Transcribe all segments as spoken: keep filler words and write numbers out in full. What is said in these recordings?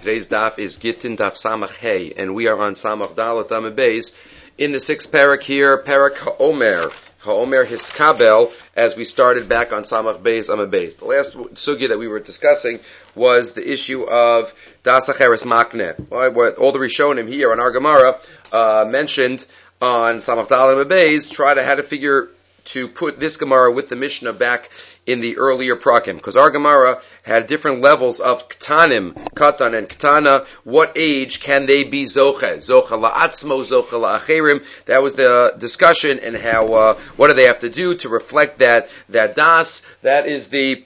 Today's daf is Gittin Daf Samach Hey, and we are on Samach Dalet Amud Beis in the sixth parak here, Parak HaOmer, HaOmer Hiskabel, as we started back on Samach Beis Amud Beis. The last sugya that we were discussing was the issue of Das Acheres Makne. All the Rishonim here on our Gemara uh, mentioned on Samach Dalet Amud Beis try to how to figure to put this Gemara with the Mishnah back in the earlier prakim, because our Gemara had different levels of ktanim, katan and ktana. What age can they be zoche? Zoche la'atzmo, zoche la'acherim. That was the discussion, and how uh, what do they have to do to reflect that that das? That is the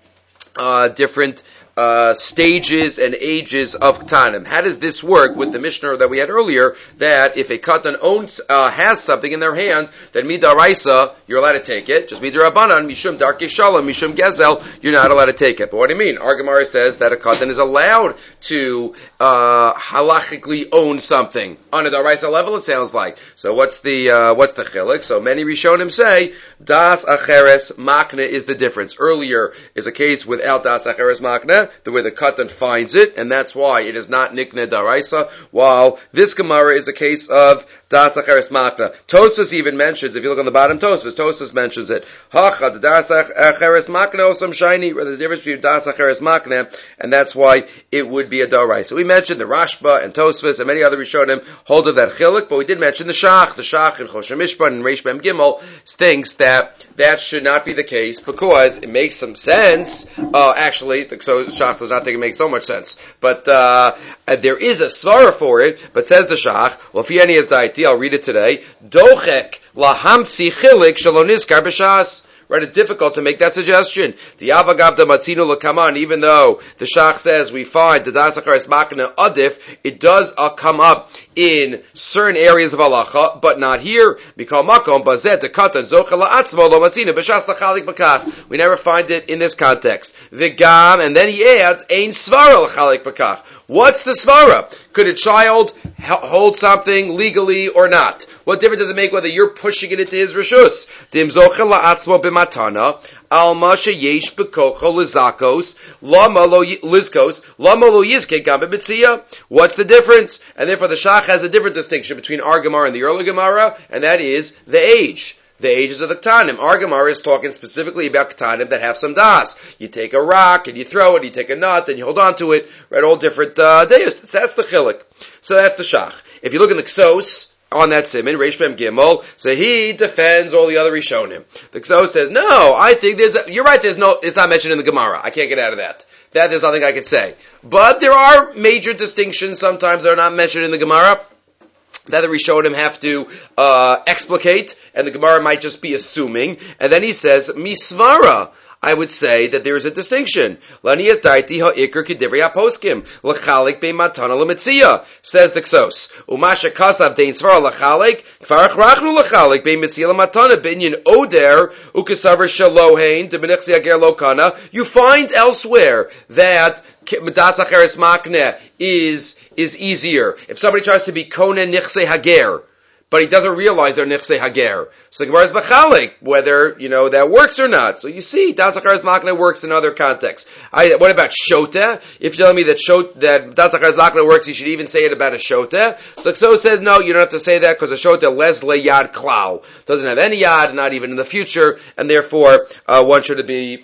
uh, different Uh, stages and ages of ktanim. How does this work with the Mishnah that we had earlier, that if a katan owns, uh, has something in their hand, then midaraisa, you're allowed to take it. Just midarabanan, mishum darkei shalom, mishum gezel, you're not allowed to take it. But what do you mean? Our Gemara says that a katan is allowed to uh, halachically own something. On a daraisa level, it sounds like. So what's the uh, what's the chilik? So many Rishonim say, das acheres makne is the difference. Earlier is a case without das acheres makne, the way the katan finds it, and that's why it is not nikne daraisa, while this Gemara is a case of das acheres makna. Tosfos even mentions, if you look on the bottom, Tosfos, Tosfos mentions it. Hacha, the das acheres makna osam shiny, where there's a difference between das acheres makna, and that's why it would be a daraisa. We mentioned the Rashba and Tosfos and many other Rishonim hold of that chilik, but we did mention the Shach. The Shach in Choshen Mishpat and Reish Mem Gimel thinks that that should not be the case, because it makes some sense. Uh, actually, the Shach does not think it makes so much sense, but uh, there is a svara for it. But says the Shach, well, if any is daiti, I'll read it today. Dochek lahamtzi chilik shaloniskar b'shas. Right, it's difficult to make that suggestion. The Avagav the Matzino Lakaman, even though the Shach says we find the Das Acheres Makna Adif, it does uh, come up in certain areas of halacha, but not here. Mikal Makom Bazet the Katan Zocha La'atzmo Lo Matzino B'Shas Lachalik B'Kach. We never find it in this context. Vigam, and then he adds Ein Svara Lachalik B'Kach. What's the svara? Could a child hold something legally or not? What difference does it make whether you're pushing it into his reshus? Dim zochel la'atzmo b'matana, alma sheyesh b'kocho lizakos, lama lo lizkos, lama lo yizke gam b'mitzia. What's the difference? And therefore the Shach has a different distinction between our Gemara and the early Gemara, and that is the age. The ages of the Ktanim. Our Gemara is talking specifically about Ktanim that have some das. You take a rock and you throw it, you take a nut and you hold on to it, right? All different uh, days. That's the chilik. So that's the Shach. If you look in the Ksos, on that siman, Reish Mem Gimel, so he defends all the other Rishonim. The Ksos says, no, I think there's a, you're right, there's no, it's not mentioned in the Gemara. I can't get out of that. That is nothing I could say. But there are major distinctions sometimes that are not mentioned in the Gemara, that the Rishonim have to uh, explicate, and the Gemara might just be assuming. And then he says, misvara. I would say that there is a distinction. Lanias daiti ha'ikr k'divrei ha'poskim l'chalik be'matana l'mitzia, says the Ksos. Umasha kasav dein svara l'chalik k'farach rachnu l'chalik be'mitzia l'matana b'inyan oder u'kesavar shalohein de'benichsi ager lokana. You find elsewhere that das acheres makne is is easier. If somebody tries to be konen nichse hager, but he doesn't realize they're nichse hager, so the Gemara is b'chalik whether, you know, that works or not. So you see, das acheres makne works in other contexts. I, what about shota? If you're telling me that shot, that das acheres makne works, you should even say it about a shota. So Kso says no, you don't have to say that, because a shota les le yad klau doesn't have any yad, not even in the future, and therefore uh, one should be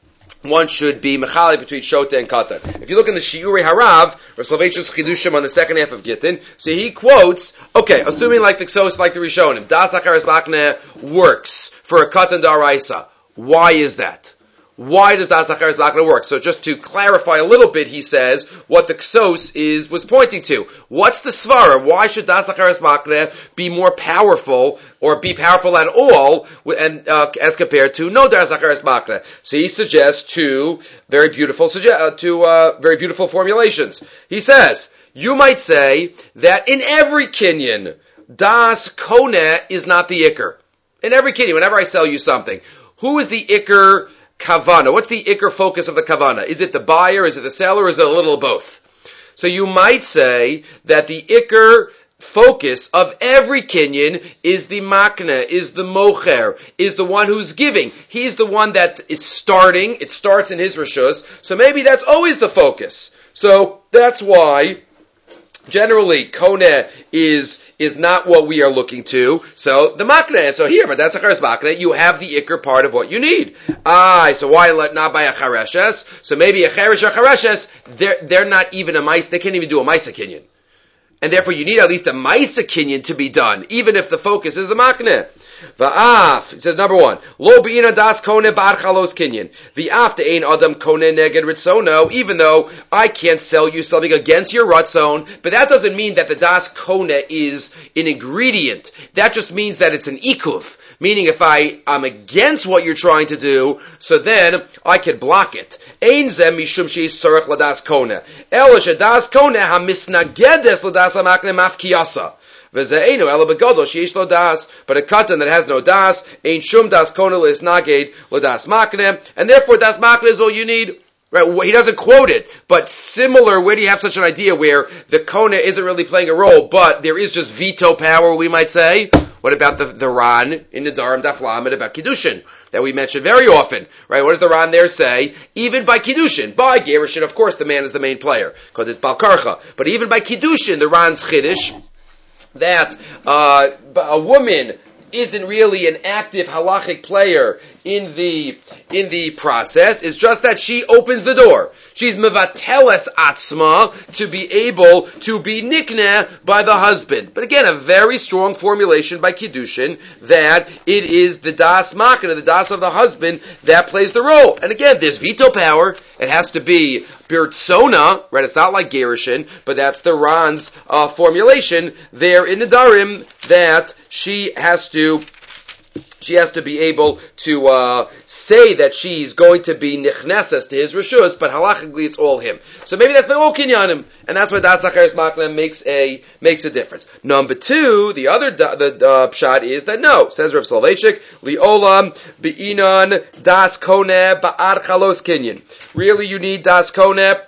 one should be mechali between shota and katan. If you look in the Shiurei Harav, or Soloveitchik's Chidushim on the second half of Gittin, so he quotes, okay, assuming like the Ksos, like the Rishonim, das acheres makne works for a katan daraisa. Why is that? Why does das acheres makne work? So just to clarify a little bit, he says what the Ksos is was pointing to. What's the svara? Why should das acheres makne be more powerful, or be powerful at all, and uh, as compared to no das acheres makne? So he suggests two very beautiful suge- uh, two uh, very beautiful formulations. He says you might say that in every kinyan, das kone is not the ikr. In every kinyan, whenever I sell you something, who is the ikr kavana? What's the ikr focus of the kavana? Is it the buyer? Is it the seller? Or is it a little of both? So you might say that the ikr focus of every kinyan is the makna, is the mocher, is the one who's giving. He's the one that is starting. It starts in his rishus. So maybe that's always the focus. So that's why generally Koneh is is not what we are looking to. So the makneh. And so here, but that's a chares makneh. You have the ikr part of what you need. Ah, so why let not buy a chareshes? So maybe a cheresh or chareshes, they're they're not even a mice. They can't even do a maisa kinyan, and therefore you need at least a maisa kinyan to be done, even if the focus is the makneh. Va'af, it says number one, lo be'ina das kone bar chalos kinyan. V'af de ein adam kone neged ritzono, even though I can't sell you something against your ratzon, but that doesn't mean that the das kone is an ingredient. That just means that it's an ikuv. Meaning if I am against what you're trying to do, so then I can block it. Ein zem mishum she'is tzorech ladas kone. Ela shedas kone hamisnagedes ladas hamakne mafkiyasa. But a katan that has no das, ain't shum das konel is naged l'das makne, and therefore das makne is all you need. Right? He doesn't quote it, but similar. Where do you have such an idea where the kona isn't really playing a role, but there is just veto power? We might say. What about the the Ran in the Darim Daf Lamed about Kiddushin that we mention very often? Right? What does the Ran there say? Even by Kiddushin, by Gerushin, of course, the man is the main player because it's Balkarcha. But even by Kiddushin, the Ran's Chiddush, that uh, a woman isn't really an active halachic player in the in the process. It's just that she opens the door. She's mevateles atzma to be able to be nikneh by the husband. But again, a very strong formulation by Kiddushin that it is the das makna, the das of the husband, that plays the role. And again, there's veto power. It has to be birtzona, right? It's not like Gerushin, but that's the Ran's uh, formulation there in the Darim that she has to She has to be able to uh, say that she's going to be nichneses to his reshus, but halachically it's all him. So maybe that's all kinyanim, and that's why das acheres makna makes a makes a difference. Number two, the other da, the uh, pshat is that no, says Rav Soloveitchik, liolam beinan das koneh ba'ar chalos kinyan. Really, you need das koneh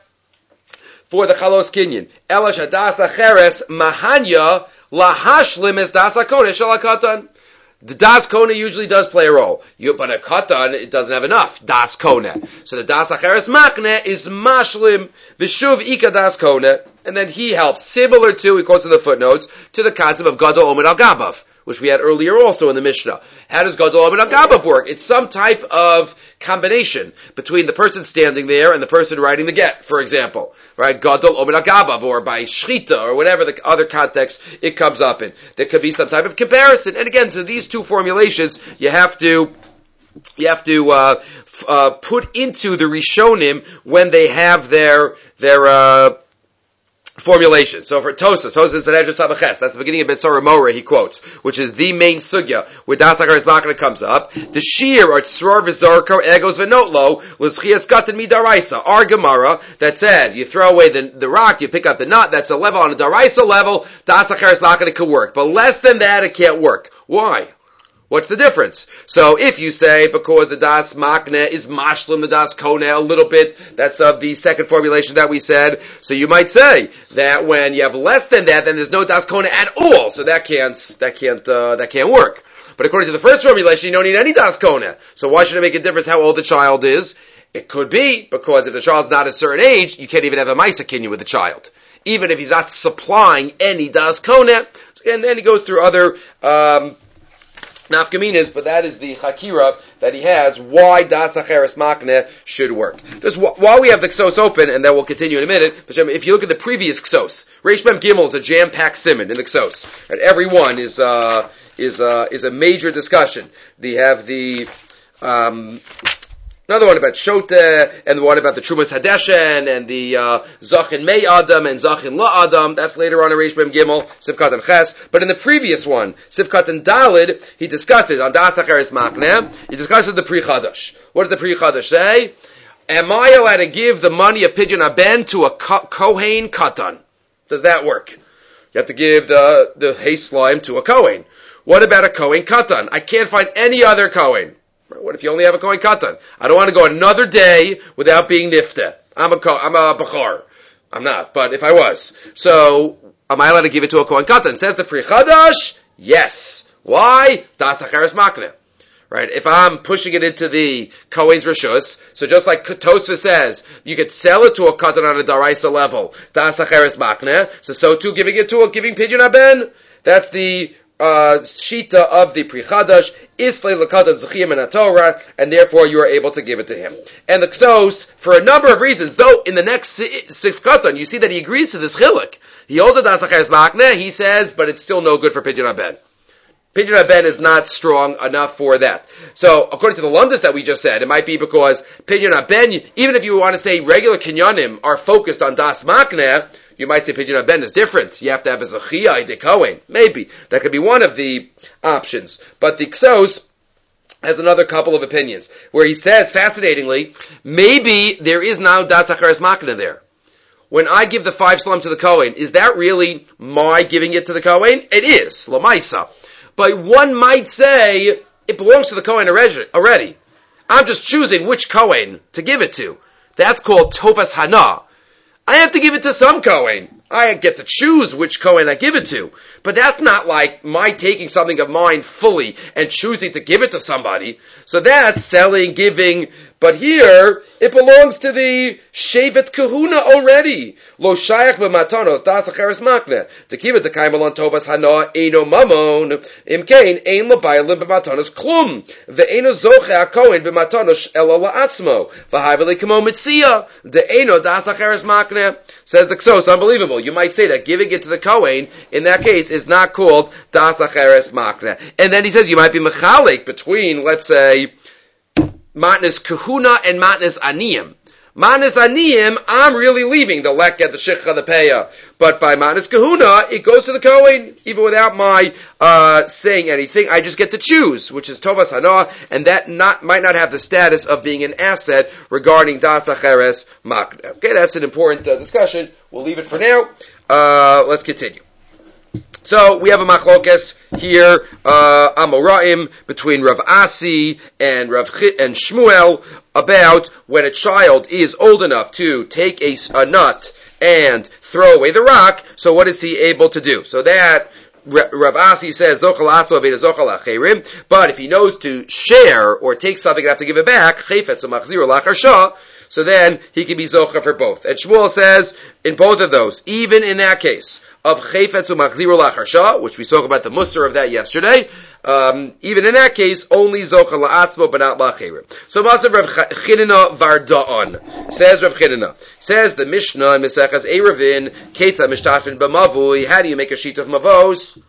for the chalos kinyan. Elash das acheres mahanya lahashlim es das koneh shalakatan. The das kone usually does play a role, you, but a katan, it doesn't have enough das kone. So the das acheres makne is mashlim v'shuv ika das kone, and then he helps, similar to, he quotes in the footnotes, to the concept of gadol omer al gabav, which we had earlier also in the Mishnah. How does gadol omer al gabav work? It's some type of combination between the person standing there and the person writing the get, for example. Right? Gadol omer al gabav, or by shchita, or whatever the other context it comes up in. There could be some type of comparison. And again, to these two formulations, you have to You have to uh, f- uh, put into the Rishonim when they have their their uh, formulation. So for Tosas, Tosas and Edras Sabaches, that's the beginning of Betzorah Moreh, he quotes, which is the main sugya where Das HaKares Makna comes up. The Shir or Tzror V'Zorko Egos V'Notlo L'Schias Katan Midaraisa. Our Gemara that says you throw away the, the rock, you pick up the nut, that's a level on a Daraisa level, Das HaKares Makna could work. But less than that, it can't work. Why? What's the difference? So if you say because the das makne is mashlim the das kone a little bit, that's of the second formulation that we said. So you might say that when you have less than that, then there's no das kone at all. So that can't that can't uh, that can't work. But according to the first formulation, you don't need any das kone. So why should it make a difference how old the child is? It could be because if the child's not a certain age, you can't even have a maisa kinyan with the child, even if he's not supplying any das kone. And then he goes through other. Um, Nafkaminas, but that is the chakira that he has, why Das Acheres Makne should work. Just while we have the Ksos open, and then we'll continue in a minute, but if you look at the previous Ksos, Reish Mem Gimel is a jam-packed simon in the Ksos. And every one is, uh, is, uh, is a major discussion. They have the, um, another one about Shota, and the one about the Trumas Hadeshen, and the uh, Zachin Mei Adam, and Zachin La Adam. That's later on in Reish Mem Gimel, Sivkat and Ches. But in the previous one, Sivkat and Dalid, he discusses, on Das Acheres Makne, he discusses the Pri Chadash. What does the Pri Chadash say? Am I allowed to give the money of Pidyon Aben to a ko- Kohen Katan? Does that work? You have to give the, the hay slime to a Kohen. What about a Kohen Katan? I can't find any other Kohen. What if you only have a Kohen Katan? I don't want to go another day without being nifta. I'm a I'm a Bachar. I'm not, but if I was. So, am I allowed to give it to a Kohen Katan? Says the Pri Chadash, yes. Why? Das Acheres Makne. Right? If I'm pushing it into the Kohen's Rishus, so just like Tosfos says, you could sell it to a Katan on a Daraisa level, Das Acheres Makneh, so so too giving it to a giving Pidyon Haben. That's the uh, Shita of the Pri Chadash, Islay L'Katan Zechiyim and Torah, and therefore you are able to give it to him. And the Ksos, for a number of reasons, though in the next six Katan, you see that he agrees to this Chilik. He holds it Das Acheres Makneh, he says, but it's still no good for Pidyon Haben. Pidyon Haben is not strong enough for that. So, according to the Lundis that we just said, it might be because Pidyon Haben, even if you want to say regular Kinyanim are focused on Das Makneh, you might say Pidyon Haben is different. You have to have a Zechiyah de Kohen. Maybe. That could be one of the options. But the Ksos has another couple of opinions, where he says, fascinatingly, maybe there is now Das Acheres Makneh there. When I give the five slum to the Kohen, is that really my giving it to the Kohen? It is. Lamaisa. But one might say, it belongs to the Kohen already. I'm just choosing which Kohen to give it to. That's called Tovas Hana. I have to give it to some Kohen. I get to choose which Kohen I give it to. But that's not like my taking something of mine fully and choosing to give it to somebody. So that's selling, giving. But here, it belongs to the Shevet Kahuna already. Lo shayach b'matanos das acheres makneh. To keep it to kaimelon tovas hana eino mamon. Imkein ein l'baylim b'matanos klum. Ve'eino zoche hakohen b'matanos ela la'atzmo. V'hayveli kamo mitzia. De'eino das acheres makneh. Says the Ksos, unbelievable. You might say that giving it to the Kohen, in that case, is not called das acheres makneh. And then he says you might be mechalik between, let's say, Matnas Kahuna and Matnas Aniyim. Matnas Aniyim, I'm really leaving the Leket, the Shikha, the Peah. But by Matnas Kahuna, it goes to the Kohen, even without my uh saying anything. I just get to choose, which is Tovas Hana, and that not might not have the status of being an asset regarding Das Acheres Makneh. Okay, that's an important uh, discussion. We'll leave it for now. Uh let's continue. So we have a machlokes here, uh, Amoraim, between Rav Asi and Rav Ch- and Shmuel about when a child is old enough to take a, a nut and throw away the rock. So what is he able to do? So that Rav Asi says, Zochal Atzma v'eda Zochal Acherim, but if he knows to share or take something and have to give it back, Chayfetz u'machzir lachar shah, so then he can be Zocha for both. And Shmuel says, in both of those, even in that case, of Chayfetz u'machzir lachar shah, which we spoke about the Musar of that yesterday, um, even in that case, only Zocha la'atzmo, but not la'acherim. So Masav Rav Chinina Varda'on, says Rav Chinina, says the Mishnah in Mesechas Erevin, Ketza Mishtafin B'mavui, how do you make a sheet of mavos?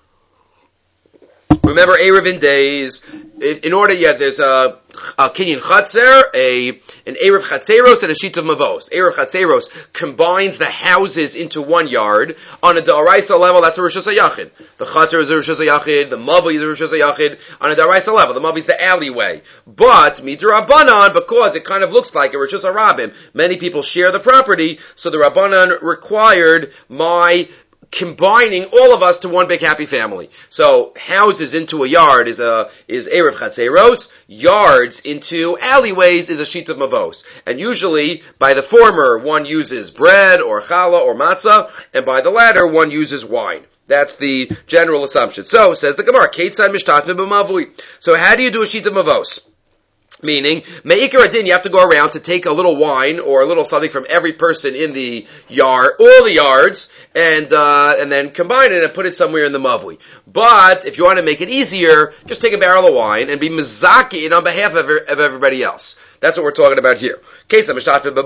Remember Erevin days, in order, yeah, there's a, a Kinyan Chatzer, a, an Erev Chatzeros, and a sheet of Mavos. Erev Chatzeros combines the houses into one yard. On a Daraisa level, that's a Rosh Hashanah. The Chatzer is a Rosh Hashanah, the Mavi is a Rosh Hashanah. On a Daraisa level, the Mavi is the alleyway. But, Midrabanan, because it kind of looks like a Rosh Hashanah, many people share the property, so the Rabbanan required my combining all of us to one big happy family. So houses into a yard is a is Erev Chatzeros, yards into alleyways is a sheet of mavos. And usually by the former one uses bread or challah or matzah, and by the latter one uses wine. That's the general assumption. So says the Gemara, Ketzad Mishtatmin b'mavui. So how do you do a sheet of mavos? Meaning, me'ikar adin, you have to go around to take a little wine or a little something from every person in the yard, all the yards, and uh, and then combine it and put it somewhere in the mavui. But if you want to make it easier, just take a barrel of wine and be mizaki on behalf of, of everybody else. That's what we're talking about here. I put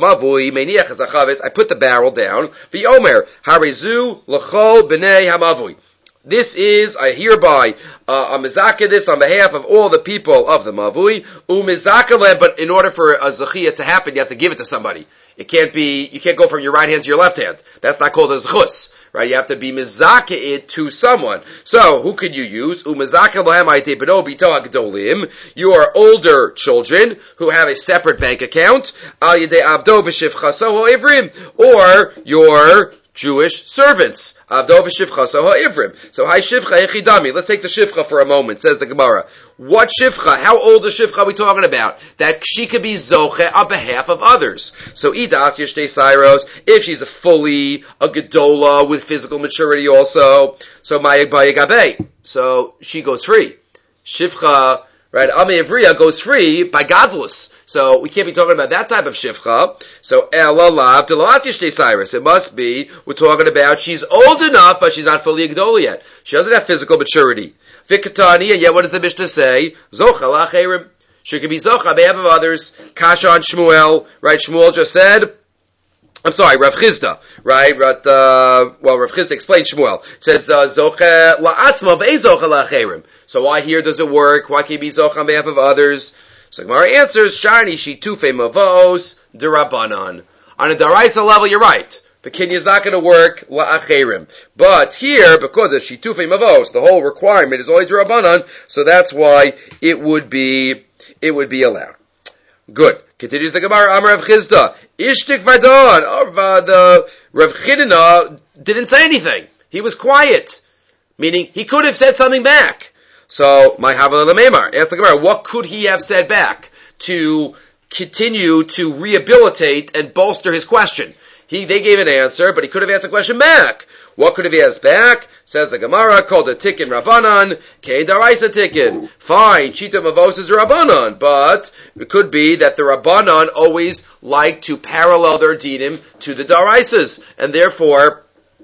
the barrel down. V'yomer harizu l'chol b'nei hamavui. This is, I hereby, uh, a mizaka this on behalf of all the people of the Mavui, umizaka, but in order for a zechiyah to happen, you have to give it to somebody. It can't be, you can't go from your right hand to your left hand. That's not called a zechus, right? You have to be mizaka it to someone. So, who could you use? Umizaka lahem ayte b'no b'to hagdolim, your older children, who have a separate bank account, al yedei avdo v'shivchaso ha'ivrim, or your Jewish servants. Avdo v'shivchaso ha'ivrim. So, hi shivcha echidami. Let's take the shivcha for a moment, says the Gemara. What shivcha? How old a shivcha are we talking about? That she could be zoche on behalf of others. So, idas yeshtei sairos, if she's a fully, a gedola with physical maturity also, so ma'yag ba'yagabe. So, she goes free. Shivcha, right? Ami Ivriya goes free by godless. So we can't be talking about that type of shivcha. So Ella Lav Deloasi Cyrus. It must be we're talking about she's old enough, but she's not fully Gdola yet. She doesn't have physical maturity. Vikatani, and yet what does the Mishnah say? Zocha Lacherim. She could be Zocha on behalf of others. Kasha on Shmuel, right? Shmuel just said, I'm sorry, Rav Chizda, right? But, uh, well, Rav Chizda explained Shmuel. It says, Zocha la'atzma ve'zocha la'acherim. So why here does it work? Why can't it be Zocha on behalf of others? So Gemara answers, Shani shitufe mavos derabanan. On a daraisa level, you're right. The kinyan is not going to work la'acherim. But here, because of shitufe mavos, the whole requirement is only derabanan, so that's why it would be, it would be allowed. Good. Continues the Gemara, Amar Rav Chizda. Ishtik Vadon. Oh, the Rav Chidina didn't say anything. He was quiet. Meaning, he could have said something back. So, my Havala Lememar. Ask the Gemara, what could he have said back to continue to rehabilitate and bolster his question? He, they gave an answer, but he could have asked a question back. What could have he asked back? Says the Gemara, called a tikkun Rabbanan, Kei Daraisa tikkun. Fine, Shita Mavos is Rabbanan, but it could be that the Rabbanan always like to parallel their dinim to the Daraisas, and therefore,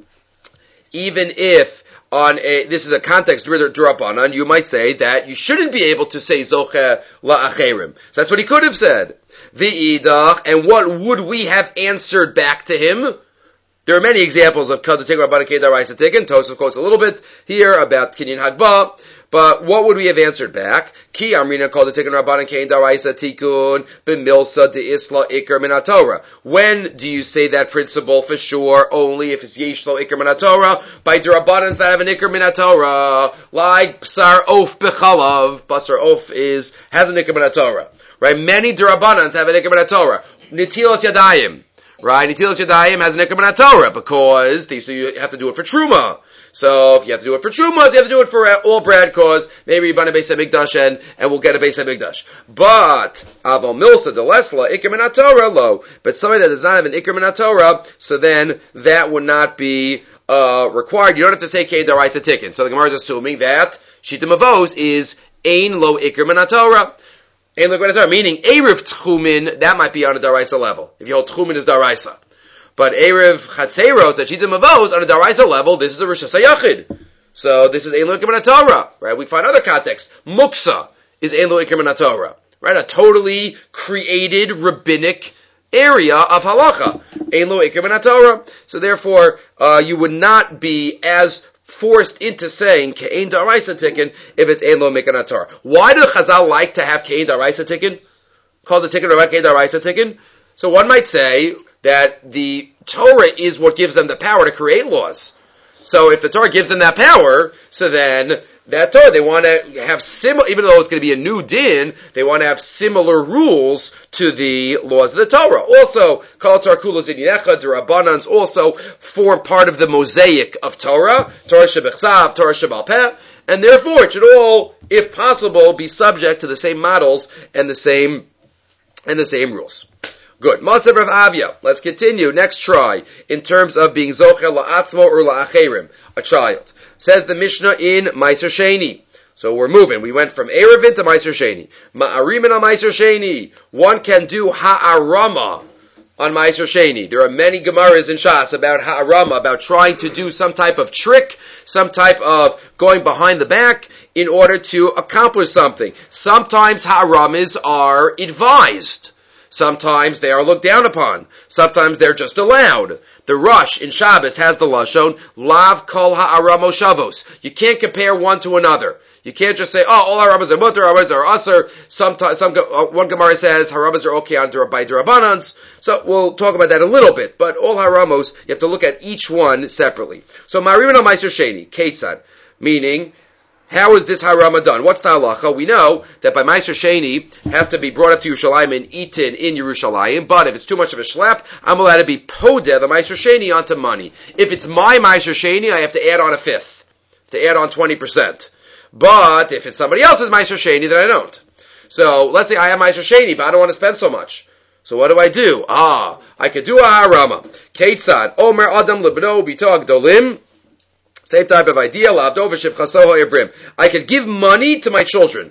even if on a, this is a context Rabbanan, you might say that you shouldn't be able to say Zoche La'acherim. So that's what he could have said. V'idach, and what would we have answered back to him? There are many examples of Kada Tikun Rabbanan Kei Daraisa Tikun. Tosaf quotes a little bit here about Kinyan Hagba. But what would we have answered back? Ki Amrina Kada Tikun Rabbanan Kei Daraisa Tikun B'milsa de Isla Iker Min HaTorah. When do you say that principle for sure? Only if it's Yeshlo Iker Min HaTorah. By Derabanans that have an Iker Min HaTorah. Like B'sar Of B'chalav. B'sar Of is, has an Iker Min HaTorah. Right? Many Derabanans have an Iker Min HaTorah. Nitilas Yadayim. Right? Nitilas Yadayim has an Iker Min HaTorah because they, so you have to do it for Truma. So if you have to do it for Trumas, you have to do it for all bread cause maybe you burn a Beis HaMikdash and, and we'll get a Beis HaMikdash. But, Aval Milsa de Lesla, Iker Min HaTorah, lo. But somebody that does not have an Iker Min HaTorah, so then that would not be, uh, required. You don't have to say Kei Daraisa Tikkun. So the Gemara is assuming that Shita Mavos is Ein Lo Iker Min HaTorah. Meaning, Erev Tchumin, that might be on a Daraisa level. If you hold Tchumin as Daraisa. But Erev Chatzeros, that Shita Mavos, on a Daraisa level, this is a Rosh Hashanah. So this is Ein Lo Iker Min HaTorah. Right? We find other contexts. Muksa is Ein Lo Iker Min HaTorah. Right? A totally created rabbinic area of halacha. Ein Lo Iker Min HaTorah. So therefore, uh, you would not be as forced into saying Ke'ein Daraisa Tikkun if it's Ein Lo Iker Min HaTorah. Why do Chazal like to have Ke'ein Daraisa Tikkun? Called the Tikkun Rabban Ke'ein Daraisa Tikkun? So one might say that the Torah is what gives them the power to create laws. So if the Torah gives them that power, so then that Torah, they want to have similar, even though it's going to be a new din, they want to have similar rules to the laws of the Torah. Also, Kol Torah Kula Zininecha, the Rabbanans also form part of the mosaic of Torah, Torah Shebechsav, Torah Shebal Peh, and therefore it should all, if possible, be subject to the same models and the same, and the same rules. Good. Masav Rav Avia. Let's continue. Next try. In terms of being Zocher La'atzmo or La'acherim. A child. Says the Mishnah in Meiser Sheni. So we're moving. We went from Erevin to Meiser Sheni. Ma'arimin on Meiser Sheni. One can do Ha'arama on Meiser Sheni. There are many Gemaras in Shas about Ha'arama, about trying to do some type of trick, some type of going behind the back in order to accomplish something. Sometimes Ha'aramas are advised. Sometimes they are looked down upon. Sometimes they're just allowed. The Rush in Shabbos has the Lashon, Lav Kol Ha'aramo Shavos. You can't compare one to another. You can't just say, oh, all Haramas are mutter, Haramas are usher. Sometimes, some, uh, one Gemara says, Haramas are okay on by Durabanans. So we'll talk about that a little bit. But all Haramos, you have to look at each one separately. So Marimin al Meiser Sheni, Ketzad, meaning, how is this harama done? What's the halacha? We know that by Meiser Sheni has to be brought up to Yerushalayim and eaten in Yerushalayim, but if it's too much of a schlep, I'm allowed to be podeh the Meiser Sheni onto money. If it's my Meiser Sheni, I have to add on a fifth, to add on twenty percent. But if it's somebody else's Meiser Sheni, then I don't. So let's say I have Meiser Sheni, but I don't want to spend so much. So what do I do? Ah, I could do a harama. Ketzad, Omer Adam Lebno B'to Gdolim. Same type of idea. I could give money to my children.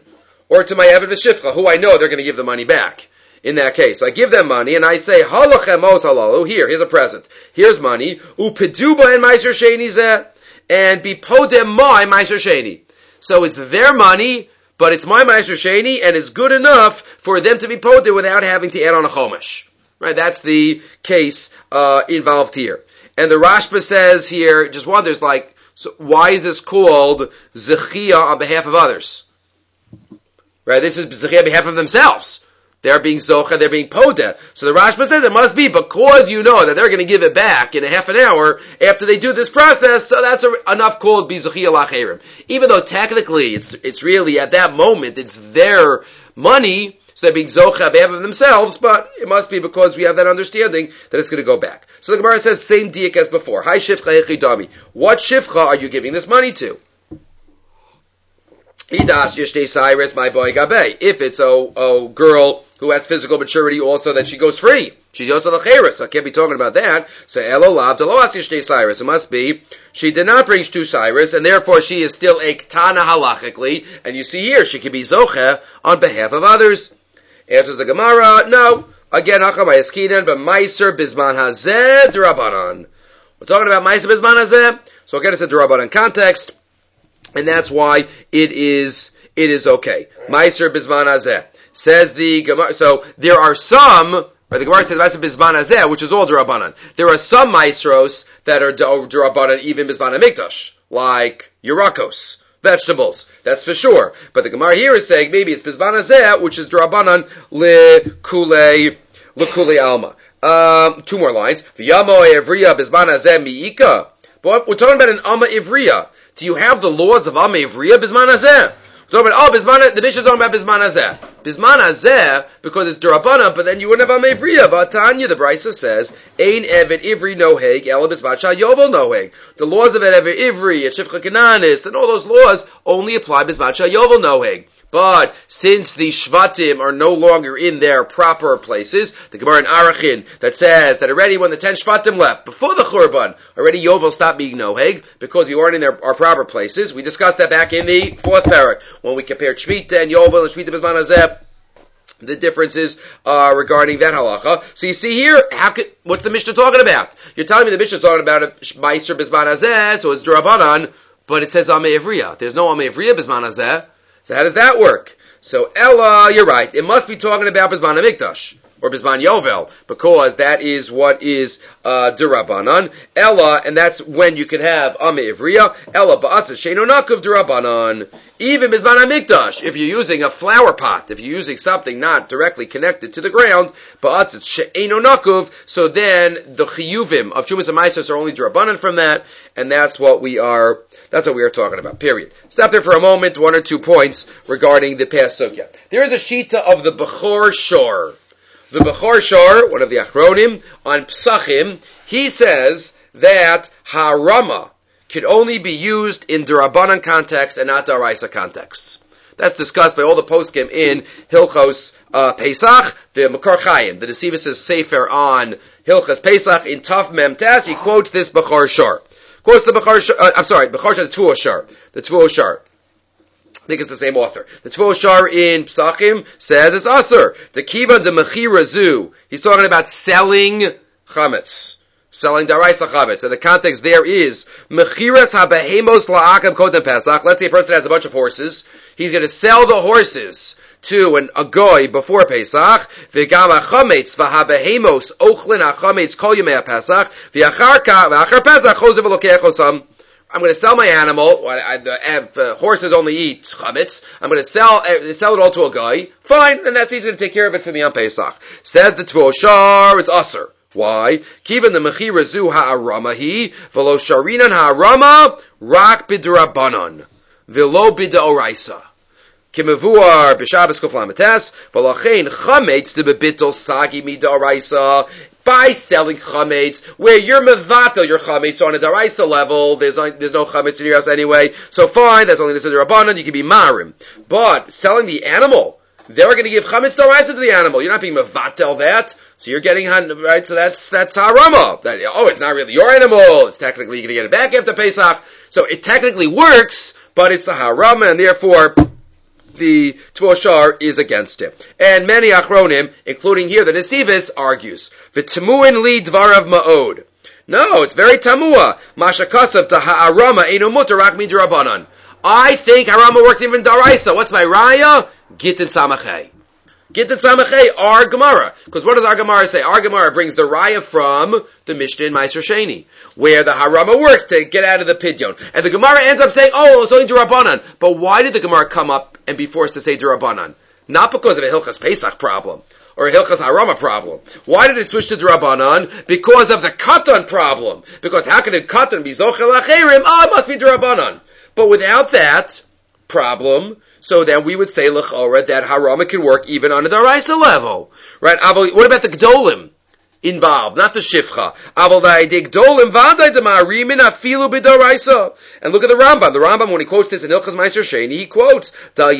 or to my Eved V'Shifcha, who I know they're going to give the money back. In that case, so I give them money and I say, Halachem Mos Halalu, here, here's a present. Here's money. Upeduba and Meiser Sheni Zeh, and be podem my Meiser Sheni. So it's their money, but it's my Meiser Sheni, and it's good enough for them to be podem without having to add on a chomesh. Right? That's the case uh, involved here. And the Rashba says here, just wonders, like, so why is this called Zechia on behalf of others? Right? This is Zechia on behalf of themselves. They're being Zocha, they're being Podeh. So the Rashba says it must be because you know that they're going to give it back in a half an hour after they do this process, so that's a, enough called Bi Zechia L'Acherim. Even though technically it's it's really at that moment, it's their money, so they're being Zocha on behalf of themselves, but it must be because we have that understanding that it's going to go back. So the Gemara says, same diak as before. Hi Shifcha Echidami. What Shifcha are you giving this money to? Idas Yishtei Cyrus, my boy Gabe. If it's a, a girl who has physical maturity also, then she goes free. She's also the Cheres. I can't be talking about that. So Elo Lav Deloas Yishtei Cyrus. It must be, she did not bring two Cyrus, and therefore she is still a Ktana halachically, and you see here, she can be Zoche on behalf of others. Answers the Gemara, no. Again, Acham Ayaskinan, but Meiser Bizman Hazeh D'Rabanan. We're talking about Meiser Bizman Hazeh. So again, it's a D'Rabanan context. And that's why it is, it is okay. Meiser Bizman Hazeh. Says the Gemara, so there are some, or the Gemara says Meiser Bizman Hazeh, which is all D'Rabanan. There are some Meisros that are D'Rabanan even Bizman HaMikdash, like Yerakos, vegetables. That's for sure. But the Gemara here is saying maybe it's Bizman Hazeh, which is D'Rabanan L'Kulei, L'Kulei Alma. Um, two more lines. V'yamo Ivriya Bizman Hazeh Mi'ika. But we're talking about an Amma Ivriya. Do you have the laws of Amma Ivriya Bizman Hazeh? We're talking about, oh, Bizman, the Mishnah is talking about Bizman Hazeh. Bizman Hazeh, because it's D'Rabbanan, but then you wouldn't have Amma Ivriya. But Tanya, the Brisa says, Ein Evet Ivri Noheg, Ela Bizman Shal Yovel Noheg. The laws of Evet Ivri, and Shifcha Kananis, and all those laws only apply Bizman Shal Yovel Noheg. But since the Shvatim are no longer in their proper places, the Gemara in Arachin that says that already when the ten Shvatim left, before the Churban, already Yovel stopped being Noheg, because we weren't in their, our proper places. We discussed that back in the fourth parak, when we compared Shvita and Yovel and Shvita Bizman Hazeh, the differences uh, regarding that halacha. So you see here, how could, what's the Mishnah talking about? You're telling me the Mishnah is talking about a Meiser Bizman Hazeh, so it's D'Rabbanan, but it says Amma Ivriya. There's no Amma Ivriya Bizman Hazeh. So how does that work? So Ella, you're right. It must be talking about Bizman HaMikdash or Bizman Yovel, because that is what is uh, D'Rabbanan. Ella, and that's when you can have Amma Ivriya. Ella ba'atzah sheino nakuv D'Rabbanan. Even Bizman HaMikdash, if you're using a flower pot, if you're using something not directly connected to the ground, ba'atzah sheino nakuv, so then the chiyuvim of Chumas and Maisos are only D'Rabbanan from that, and that's what we are. That's what we are talking about, period. Stop there for a moment, one or two points regarding the past sugya. There is a shita of the Bechor Shor. The Bechor Shor, one of the Achronim, on Psachim, he says that Harama could only be used in D'Rabbanan context and not D'Oraisa contexts. That's discussed by all the poskim in Hilchos uh, Pesach, the Makar Chaim, the Desivus' Sefer on Hilchos Pesach, in Taf Mem Tas, he quotes this Bechor Shor. Quotes the Bechor Shor, uh, I'm sorry, Bechor Shor, the Tvuo Shor. The Tvuo Shor. I think it's the same author. The Tvuo Shor in Psachim says it's Asur. The Kiva de Mechira Zu. He's talking about selling chametz. Selling D'Oraisa chametz. And the context there is Mechiras HaBehemos La'akam Kodem Pesach. Let's say a person has a bunch of horses. He's going to sell the horses to an a goy before Pesach. V'gam hachametz v'habehemos ochlin hachametz kol yemei Pesach. V'achar v'achar Pesach chosev v'lokech osam. I'm going to sell my animal. I, I, the uh, horses only eat chametz. I'm going to sell uh, sell it all to a guy. Fine, and that's he's going to take care of it for me on Pesach. Says the Tvuo Shor, it's Asur. Why? Kivan the mechira zu ha'arama hi v'lo sharinan ha'arama rak b'drabanan v'lo b'da'oraisa. Kimavuar b'Shabbos kuflamates v'lachein chametz de bebitol sagi mida'oraisa. By selling chametz, where you're mevatel your chametz on a daraisa level, there's no, there's no chametz in your house anyway, so fine, that's only the Rabbanan, you can be marim. But selling the animal, they're going to give chametz daraisa to the animal. You're not being mevatel that, so you're getting right. So that's that's harama. That, oh, it's not really your animal. It's technically you're going to get it back after Pesach. So it technically works, but it's a harama, and therefore the Tvoshar is against it. And many Achronim, including here the Nesivis, argues, V'temuin li dvarav ma'od. No, it's very tamua. Masha kasav to ha'arama eino mutar rak midrabanan. I think harama works even daraisa. What's my raya? Gittin samachay. Gittin samachay, our Gemara. Because what does our Gemara say? Our Gemara brings the raya from the Mishnah in Meiser Sheni, where the harama works to get out of the pidyon. And the Gemara ends up saying, oh, it's only derabanan. But why did the Gemara come up and be forced to say derabanan? Not because of a Hilchas Pesach problem or a Hilchas Harama problem. Why did it switch to Derabanan? Because of the Katan problem. Because how can a Katan be Zochel Acherim? Oh, it must be Derabanan. But without that problem, so then we would say L'chora that Harama can work even on a Daraisa level. Right? What about the Gdolim involved? Not the Shifcha. And look at the Rambam. The Rambam, when he quotes this in Hilchas Meiser Sheni, he quotes, so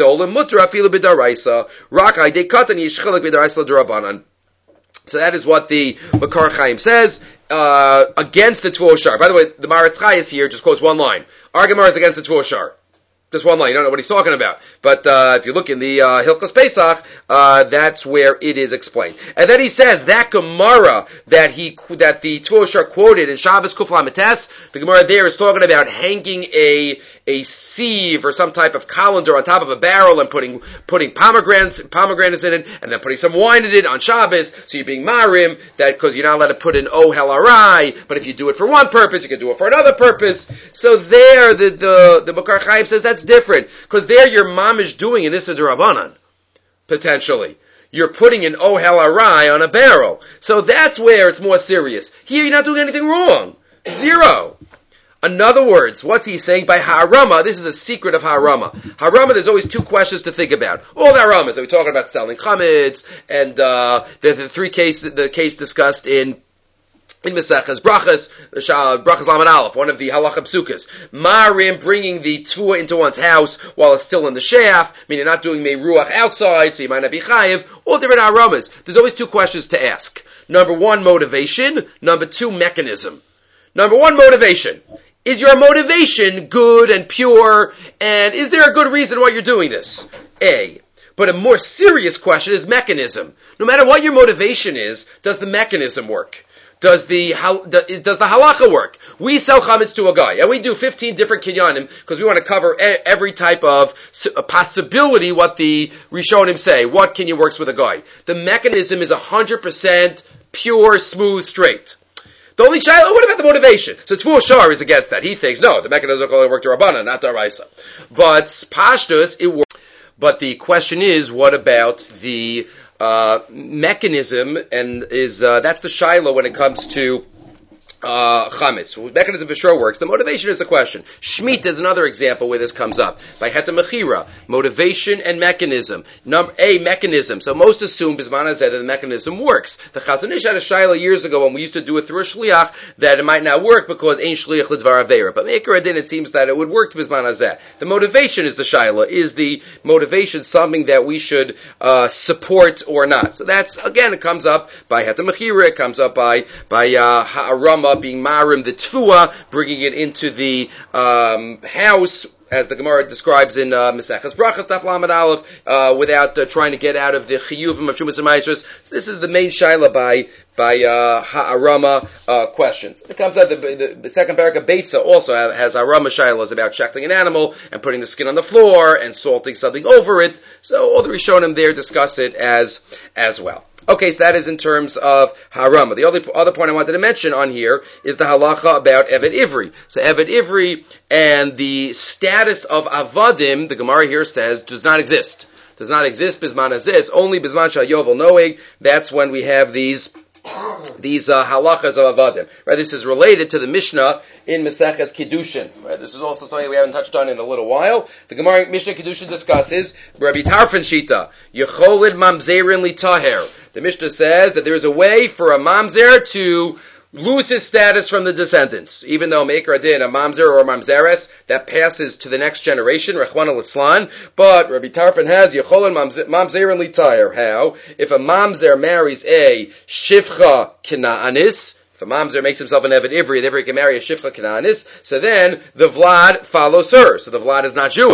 that is what the Makar Chaim says, uh, against the Tvoshar. By the way, the Maharatz Chayes here just quotes one line. Our Gemara is against the Tvoshar. Just one line. You don't know what he's talking about. But uh, if you look in the uh, Hilchas Pesach, uh, that's where it is explained. And then he says that Gemara that he that the Tvoshar quoted in Shabbos Kuf Lametes, the Gemara there is talking about hanging a a sieve or some type of colander on top of a barrel and putting putting pomegranates pomegranates in it, and then putting some wine in it on Shabbos. So you're being marim that because you're not allowed to put in ohel arai, but if you do it for one purpose, you can do it for another purpose. So there, the the the Makar Chaim says that's different because there your mom is doing an Issa D'Rabbanan potentially. You're putting an ohel arai on a barrel, so that's where it's more serious. Here, you're not doing anything wrong. Zero. In other words, what's he saying by harama? This is a secret of harama. Harama, there's always two questions to think about. All the haramas. Are we talking about selling chametz and uh, the, the three case the case discussed in in Mesechus Brachas, Brachas Laman Aleph, one of the halacha psukas. Marim, bringing the tvua into one's house while it's still in the sheaf, meaning not doing meiruach outside, so you might not be chayiv. All different haramas. There's always two questions to ask. Number one, motivation. Number two, mechanism. Number one, motivation. Is your motivation good and pure, and is there a good reason why you're doing this? A. But a more serious question is mechanism. No matter what your motivation is, does the mechanism work? Does the does the halacha work? We sell chametz to a guy, and we do fifteen different kinyanim because we want to cover every type of possibility. What the Rishonim say, what kinyan works with a guy? The mechanism is a hundred percent pure, smooth, straight. The only child, what about the motivation? So Tvua Shar is against that. He thinks, no, the mechanism only work to Rabbana, not to Raisa. But Pashtus, it works. But the question is, what about the uh, mechanism? And is uh, that's the Shiloh when it comes to uh, chametz. The mechanism for sure works. The motivation is a question. Shemitah is another example where this comes up. By Heta Mechira, motivation and mechanism. Number A, mechanism. So most assume Bisman Hazeh that the mechanism works. The Chazon Ish had a Shiloh years ago when we used to do it through a Shliach that it might not work because Ein Shliach L'Dvar Aveira. But Meikar Adin, it seems that it would work to Bisman Hazeh. The motivation is the Shiloh. Is the motivation something that we should uh, support or not? So that's, again, it comes up by Heta Mechira, it comes up by, by uh, Ha'arama, being marim the tfua, bringing it into the um, house, as the Gemara describes in uh, Mesechus Brachas Daf Lamed Aleph, uh, without uh, trying to get out of the chiyuvim of Shumas and Maasros. So this is the main shaila by by uh, Ha'arama uh, questions. It comes out the, the, the second parak of Beitza also has Ha'arama shailas about shechting an animal and putting the skin on the floor and salting something over it. So all the Rishonim there discuss it as as well. Okay, so that is in terms of harama. The other, other point I wanted to mention on here is the halacha about Eved Ivri. So Eved Ivri and the status of Avadim, the Gemara here says, does not exist. Does not exist Bisman Hazeh, only Bisman Shal Yovel Noeg. That's when we have these these uh, halachas of Avadim. Right, this is related to the Mishnah in Maseches Kiddushin. Right, this is also something we haven't touched on in a little while. The Gemara Mishnah Kiddushin discusses Rabbi Tarfon Shita, Yecholid Mamzerin Litaher. The Mishnah says that there is a way for a mamzer to lose his status from the descendants. Even though Meikar Adin, a mamzer or a mamzeres, that passes to the next generation, Rechwana Litzlan. But Rabbi Tarfon has Yecholin Mamzer and Litayer. How? If a mamzer marries a Shifcha Kina'anis, if a mamzer makes himself an Eved Ivri, and Ivri can marry a Shifcha Kina'anis, so then the Vlad follows her. So the Vlad is not Jewish.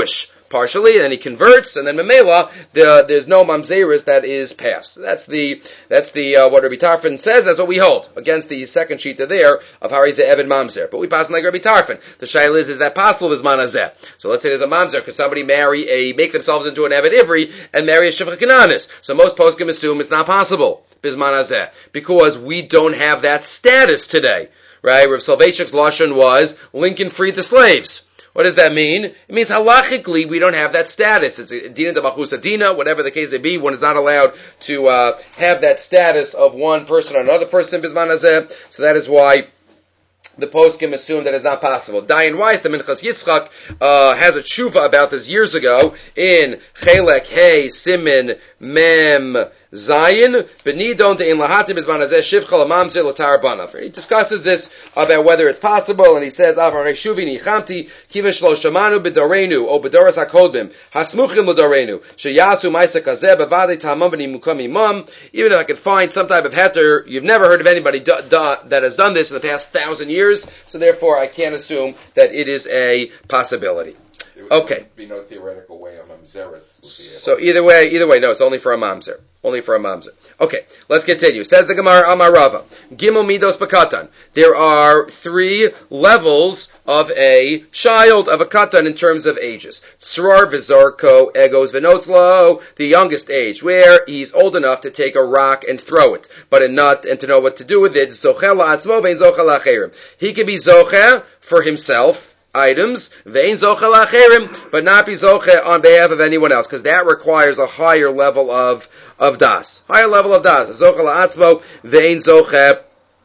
partially, and then he converts, and then Memela, the, there's no mamzeris that is passed. That's the, that's the, uh, what Rabbi Tarfon says, that's what we hold, against the second shita there, of Harize Evid Mamzer. But we pass like Rabbi Tarfon. The shaila is, is that possible with Manazeh? So let's say there's a Mamzer, could somebody marry a, make themselves into an Evid Ivri, and marry a Shivcha Kananis? So most poskim assume it's not possible, Bismanazeh, because we don't have that status today. Right? Rav Soloveitchik's lashon was Lincoln freed the slaves. What does that mean? It means halachically we don't have that status. It's a dina d'machusa dina, whatever the case may be. One is not allowed to uh, have that status of one person or another person bisman hazeh. So that is why the poskim assume that it's not possible. Dayan Weiss, the Minchas Yitzchak, uh, has a tshuva about this years ago in Chelek Hey Simin Mem Zayin, Benidon to in Lahatim is Manazeh Shivcha Lamamzer Latar Banav. He discusses this about whether it's possible, and he says, Avar Reshuvi Nichamti, Kivan Shlo Shamanu B'Dorenu, O B'Doras HaKodbim, Hasmuchim L'Dorenu, Sheyasu Maisa Kazeh, B'Vadei Tamam B'Ni Mukam Imam. Even if I could find some type of heter, you've never heard of anybody do, do, that has done this in the past thousand years, so therefore I can't assume that it is a possibility. There Okay. would be no theoretical way a mamzeris would be able So either way, either way, no, it's only for a mamzer. Only for a mamzer. Okay, let's continue. Says the Gemara Amar Rava. Gimel midos bakatan. There are three levels of a child, of a katan in terms of ages. Tzrar v'zarko egos v'notlo, the youngest age, where he's old enough to take a rock and throw it, but a nut and to know what to do with it. Zocheh la'atzmo ve'en zocheh la'acherim. He can be zocheh for himself, items, vein zoche la'acherim, but not be zoche on behalf of anyone else, because that requires a higher level of of das, higher level of das. Zoche la'atzmo, vein zoche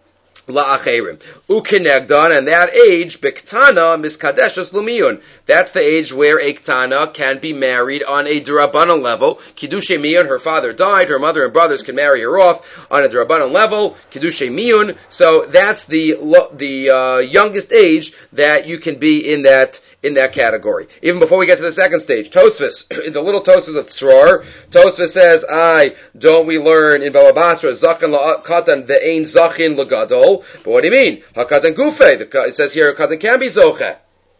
la'acherim. Ukenegdan, and that age, biktana miskadeshas lumiyun. That's the age where a ktana can be married on a d'Rabbanan level. Kiddushay miyun, her father died, her mother and brothers can marry her off on a d'Rabbanan level. Kiddushay miyun. So that's the the uh, youngest age that you can be in that in that category. Even before we get to the second stage, Tosfos, in the little Tosfos of Tzror, Tosfos says, "I don't we learn in Baba Basra zachin la'katan the ein zachin l'gadol." But what do you mean? Hakatan gufei. It says here hakatan can be zoche.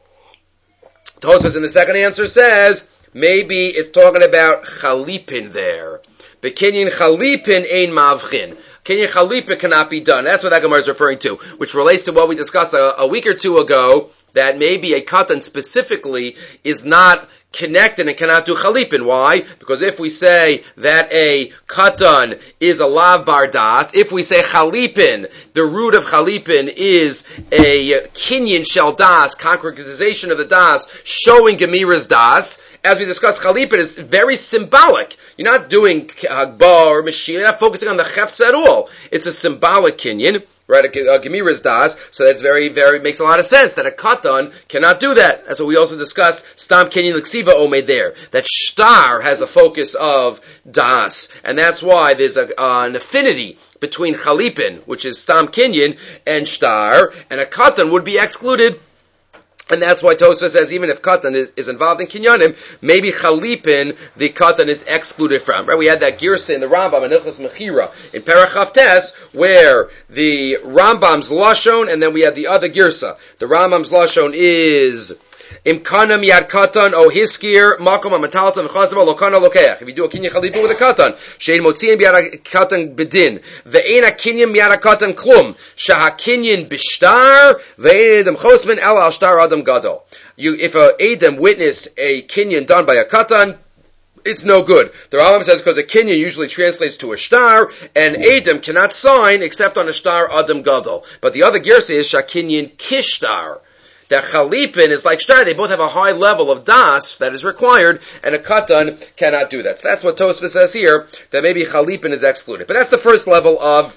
Tosfos in the second answer says maybe it's talking about chalipin there. But kinyan chalipin ein mavchin. Kinyan chalipin cannot be done. That's what that Gemara is referring to, which relates to what we discussed a, a week or two ago, that maybe a katan specifically is not connected and cannot do chalipin. Why? Because if we say that a katan is a lav bar das, if we say chalipin, the root of chalipin is a kinyan shel das, concretization of the das, showing gemira's das. As we discussed, chalipin is very symbolic. You're not doing hagbah or mashiach, you're not focusing on the chefs at all. It's a symbolic kinyan. Right, a, a gemira's das, so that's very, very, makes a lot of sense that a katan cannot do that. That's what we also discussed, stam kinyan l'ksiva omed there, that shtar has a focus of das, and that's why there's a, uh, an affinity between chalipin, which is stam kinyan, and shtar, and a katan would be excluded. And that's why Tosfos says even if katan is, is involved in kinyanim, maybe chalipin, the katan is excluded from. Right? We had that girsa in the Rambam, in Ilchos Mechira, in Parachaf Tes, where the Rambam's lashon, and then we had the other girsa. The Rambam's lashon is Imkana miyad katan o hiskir makom amatalton v'chazava lokana lokeach. If you do a kinyan chalipin with a katan, shein motziin biyad katan bedin, ve'ein a kinyan miyad katan klum, shaha kinyan bishtar, ve'ein edem chosman el al shtar adam gadol. You, if a edem witness a kinyan done by a katan, it's no good. The Rambam says because a kinyan usually translates to a shtar, and edem cannot sign except on a shtar adam gadol. But the other girsa is shakinyan kishtar. That chalipin is like shtar. They both have a high level of das that is required, and a katan cannot do that. So that's what Tosfos says here, that maybe chalipin is excluded. But that's the first level of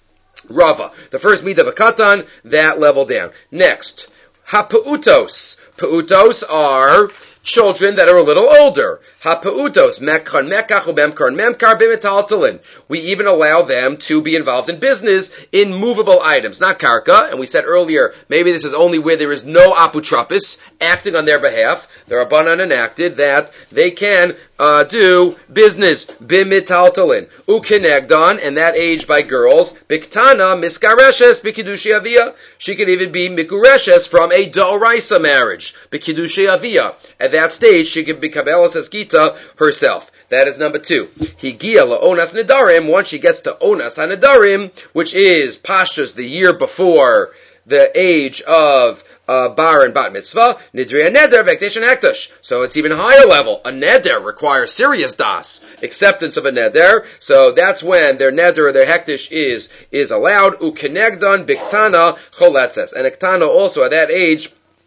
Rava. The first meat of a katan, that level down. Next, ha'peutos. Peutos are children that are a little older. Ha'peutos, mekar mekach ubemkar memkar b'metaltalin. We even allow them to be involved in business in movable items, not karka. And we said earlier, maybe this is only where there is no apotropis acting on their behalf. The Rabbanan enacted that they can uh, do business bimitaltalin ukenegdon, and that age by girls biktana miskareshes bikidushi avia. She could even be mikureshes from a d'oraisa marriage bikidushi avia. At that stage, she could be kabelas eskita herself. That is number two. Higia la'onas nedarim. Once she gets to onas hanedarim, which is pashtus the year before the age of uh, bar and bat mitzvah, nidriya neder v'ekdesh hekdash. So it's even higher level. A neder requires serious das, acceptance of a neder. So that's when their neder or their hekdash is is allowed. Ukenegdon biktana choletzes. And iktana also at that age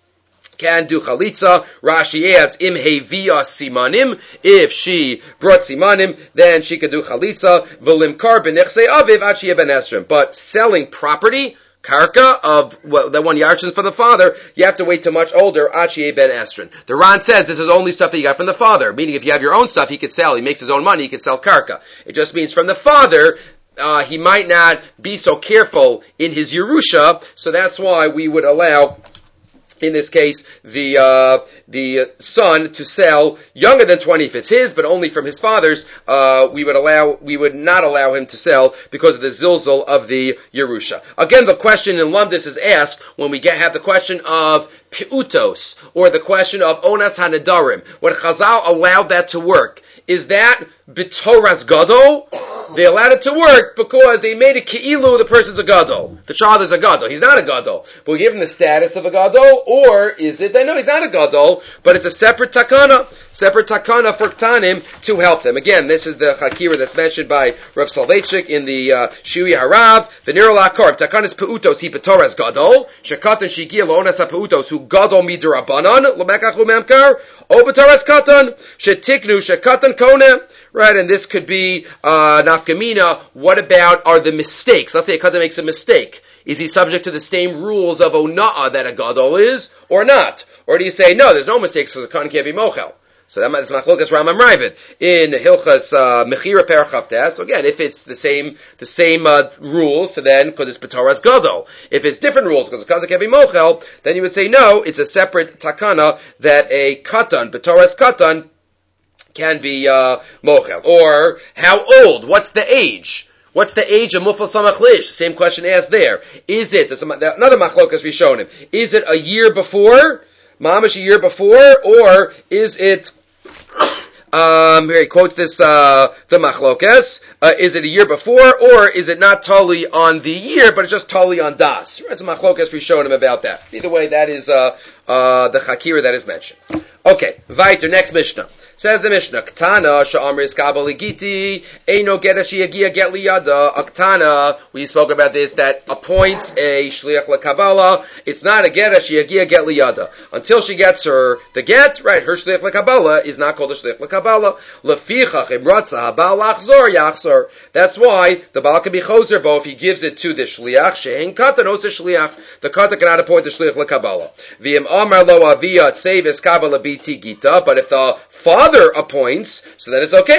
can do chalitza. Rashi adds, im hevia simanim. If she brought simanim, then she could do chalitza. V'limkar b'nechsei aviv ad sheyeh ben esrim. But selling property, karka, of well, the one yarshin for the father, you have to wait till much older, ad sheyeh ben esrim. The Ran says this is only stuff that you got from the father. Meaning if you have your own stuff, he could sell. He makes his own money, he could sell karka. It just means from the father, uh, he might not be so careful in his Yerusha, so that's why we would allow, in this case, the uh, the son to sell younger than twenty if it's his, but only from his father's. Uh, we would allow, we would not allow him to sell because of the zilzal of the Yerusha. Again, the question in Lumdis is asked when we get have the question of piutos or the question of onas hanedarim. When Chazal allowed that to work, is that b'toras gadol? They allowed it to work because they made it ki'ilu the person's a gadol. The child is a gadol. He's not a gadol. But we give him the status of a gadol, or is it that no, he's not a gadol, but it's a separate takana, separate takana for ktanim to help them. Again, this is the chakira that's mentioned by Rav Soloveitchik in the uh, Shiui Harav. V'niro la'akar, takanas pe'utos hi b'toras gadol, shekatan shigia lo'onas ha'pe'utos hu gadol mid'rabanan, l'mekach u'memkar, o b'toras katan, shetiknu shekatan koneh. Right, and this could be uh, nafkamina. What about are the mistakes? Let's say a katan makes a mistake. Is he subject to the same rules of ona'ah that a gadol is, or not? Or do you say, no, there's no mistakes because the katan can't be mochel? So that's machlokas Rambam Ravid in Hilchas uh, Mechira Perachavtes. So again, if it's the same the same uh, rules, so then because it's b'toras gadol. If it's different rules because the katan can't be mochel, then you would say no, it's a separate takana that a katan b'toras katan can be uh, mochel. Or how old? What's the age? What's the age of mufal samach lish? Same question asked there. Is it another machlokas rishonim? Is it a year before? Mamish a year before, or is it, um, here he quotes this, uh, the machlokas, uh, is it a year before, or is it not totally on the year, but it's just totally on das? It's a machlokas, we showed him about that. Either way, that is, uh, uh, the chakira that is mentioned. Okay, weiter, next Mishnah. Says the Mishnah, Ktana sha'amris kabaligiti eino geta shiyagia get liyada. A Ktana, we spoke about this, that appoints a shliach lekabala. It's not a geta shiyagia get liyada until she gets her the get. Right, her shliach lekabala is not called a shliach lekabala. Lefichach imratza habal lachzor yachzor. That's why the baal can be choser bo if he gives it to the shliach. She'en katan osa shliach. The katan cannot appoint the shliach lekabala. V'im amar lo avia tsev eskabala biti gita. But if the father appoints, so then it's okay.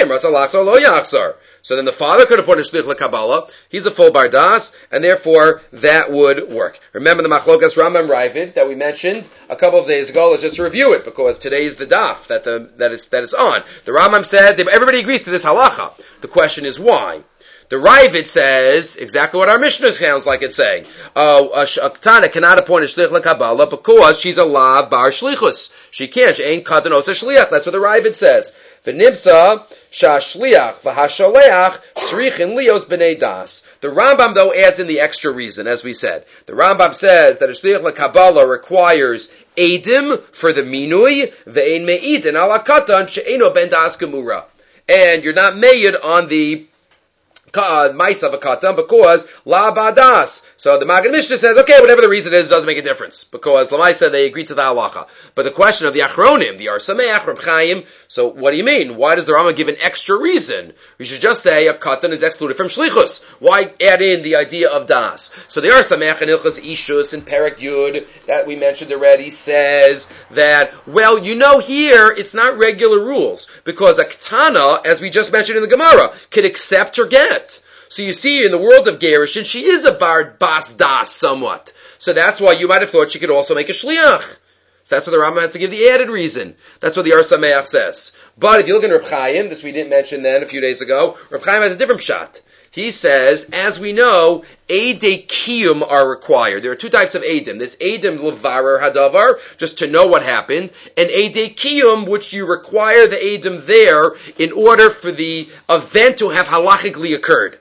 So then the father could appoint a shliach lekabala. He's a full bardas, and therefore that would work. Remember the machlokas Rambam Ravid that we mentioned a couple of days ago. Let's just review it because today is the daf that the that it's that it's on. The Rambam said that everybody agrees to this halacha. The question is why. The Ravid says exactly what our Mishnah sounds like it's saying. Uh, a Ktana cannot appoint a shliach lekabala because she's a lav bar shlichus. She can't. She ain't katan osa shliach. That's what the Ravid says. V'nimsa shashliach v'hashaleach tzrichin lios b'nei das. The Rambam though adds in the extra reason, as we said. The Rambam says that a shliach lekabala requires edim for the minui ve'ein me'idin ala katan she'eno ben das gemura. And you're not made on the Maisa v'katan because la badas. So the Magen Mishnah says, okay, whatever the reason is, it doesn't make a difference because Lamaisa they agree to the halacha. But the question of the Achronim, the Ar Sameach, Reb Chaim. So what do you mean? Why does the Rambam give an extra reason? We should just say a katan is excluded from shlichus. Why add in the idea of das? So the Ar Sameach and Ilchas Ishus and Perek Yud that we mentioned already says that well, you know here it's not regular rules because a ketana, as we just mentioned in the Gemara, can accept or get. So you see, in the world of Gerushin, she is a bar bas das somewhat. So that's why you might have thought she could also make a shliach. That's what the Rambam has to give the added reason. That's what the Ar Sameach says. But if you look in Reb Chaim, this we didn't mention then a few days ago, Reb Chaim has a different shot. He says, as we know, Eidei Kiyum are required. There are two types of Eidim. There's Eidim Levarer Hadavar, just to know what happened, and Eidei Kiyum, which you require the Eidim there in order for the event to have halachically occurred.